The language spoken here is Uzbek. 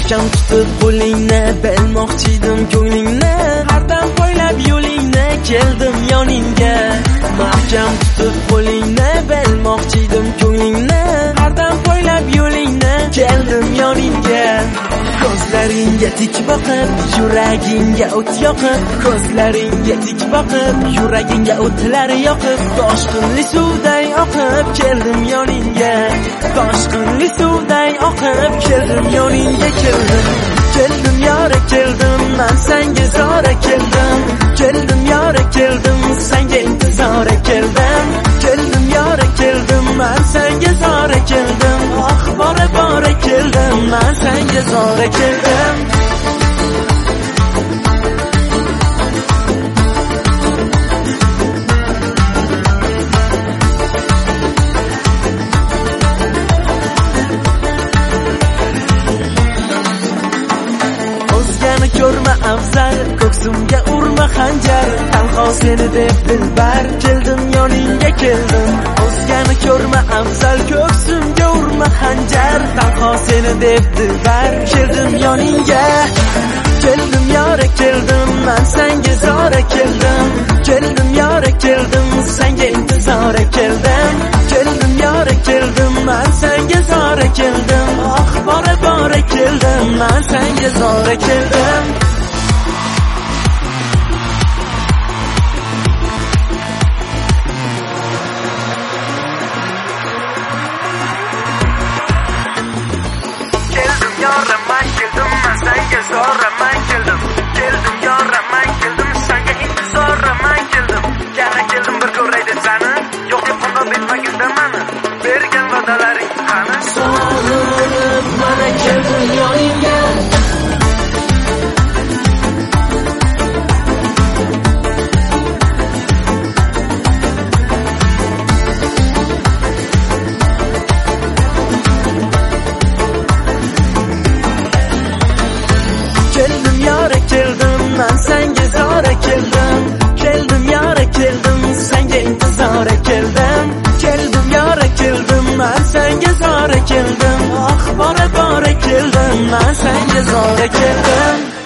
mahkam tutib qo'lingni, bilmoqchi edim ko'nglingni, hardam poylab yo'lingni, keldim yoningga. Mahkam tutib qo'lingni, bilmoqchi edim ko'nglingni, hardam poylab yo'lingni, keldim yoningga. Ko'zlaringga tik boqib, yuragingga o't yoqib, ko'zlaringga tik boqib, yuragingga o'tlar yoqib, toshqinli suvday oqib keldim yoningga. Toshqinli suvday oqib keldim yoningga, keldim. Keldim yora keldim, men senga zora keldim. Keldim yora keldim, senga intizora keldim. Keldim yora keldim, men senga zora keldim. Ah bora bora keldim, men senga zora keldim. Ko'rma afzal, ko'ksimga urma xanjar, tanho seni deb dilbar, keldim yoningga keldim. O'zgani ko'rma afzal, ko'ksimga urma xanjar, tanho seni deb dilbar, keldim yoningga. Keldim yora keldim, men senga zora keldim. Keldim yora keldim, senga intizora keldim. Keldim yora keldim, men senga zora keldim. Ah bora bora keldim, men senga zora keldim. Keldim yora men keldim, men senga zora men keldim. Keldim yora men keldim, senga intizora men keldim. Yana keldim bir ko'ray deb seni, yo'q deb qo'ng'ib etmagizda meni. Bergan va'dalaring qani? Sog'inib mana keldim yoningga. Keldim yora keldim, men senga zora keldim. Keldim yora keldim, senga intizora keldim. Keldim yora keldim, men senga zora keldim. Ah bora bora keldim, men senga zora keldim.